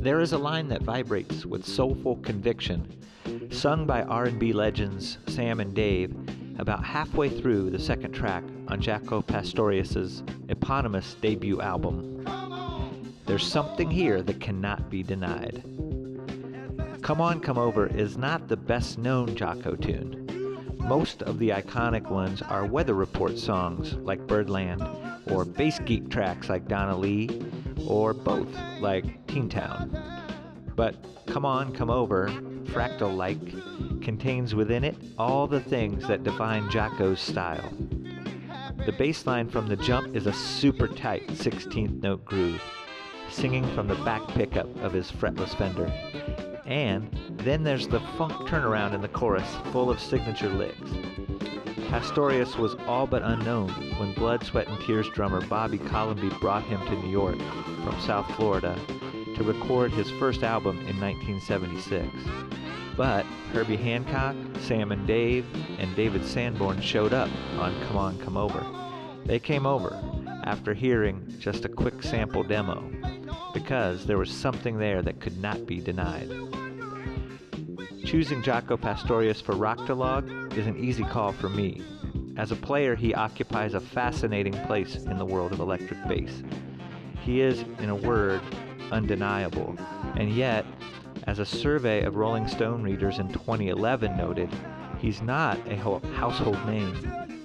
There is a line that vibrates with soulful conviction, sung by R&B legends Sam and Dave about halfway through the second track on Jaco Pastorius' eponymous debut album. There's something here that cannot be denied. Come On, Come Over is not the best-known Jaco tune. Most of the iconic ones are weather report songs like Birdland, or bass geek tracks like Donna Lee, or both like Teen Town. But Come On, Come Over, fractal-like, contains within it all the things that define Jaco's style. The bass line from the jump is a super tight 16th note groove, singing from the back pickup of his fretless Fender. And then there's the funk turnaround in the chorus, full of signature licks. Pastorius was all but unknown when Blood, Sweat and Tears drummer Bobby Colomby brought him to New York from South Florida to record his first album in 1976. But Herbie Hancock, Sam and Dave, and David Sanborn showed up on Come On, Come Over. They came over after hearing just a quick sample demo, because there was something there that could not be denied. Choosing Jaco Pastorius for Rocktalog is an easy call for me. As a player, he occupies a fascinating place in the world of electric bass. He is, in a word, undeniable, and yet, as a survey of Rolling Stone readers in 2011 noted, he's not a household name.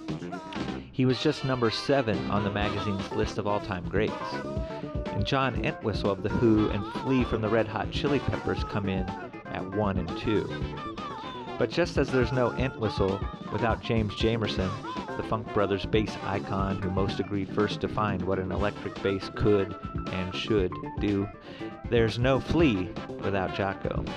He was just number 7 on the magazine's list of all-time greats. And John Entwistle of The Who and Flea from the Red Hot Chili Peppers come in at 1 and 2. But just as there's no Entwistle without James Jamerson, the Funk Brothers bass icon who most agreed first defined what an electric bass could and should do, there's no Flea without Jaco.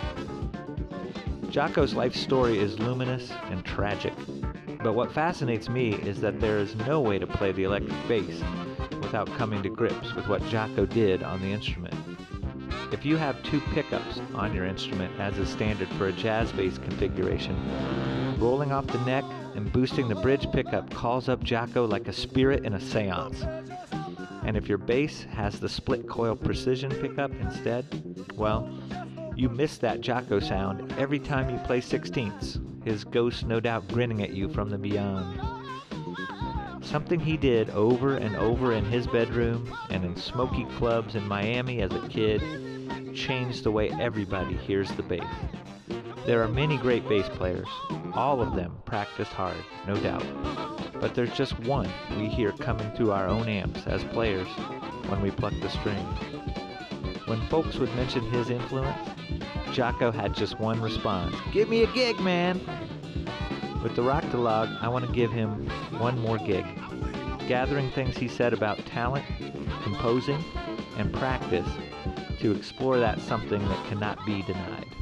Jaco's life story is luminous and tragic, but what fascinates me is that there is no way to play the electric bass without coming to grips with what Jaco did on the instrument. If you have 2 pickups on your instrument as is standard for a jazz bass configuration, rolling off the neck and boosting the bridge pickup calls up Jaco like a spirit in a seance. And if your bass has the split coil precision pickup instead, well, you miss that Jaco sound every time you play 16ths, his ghost no doubt grinning at you from the beyond. Something he did over and over in his bedroom and in smoky clubs in Miami as a kid changed the way everybody hears the bass. There are many great bass players, all of them practiced hard, no doubt. But there's just one we hear coming through our own amps as players when we pluck the string. When folks would mention his influence, Jaco had just one response: "Give me a gig, man!" With the Rocktalog, I want to give him one more gig, gathering things he said about talent, composing, and practice to explore that something that cannot be denied.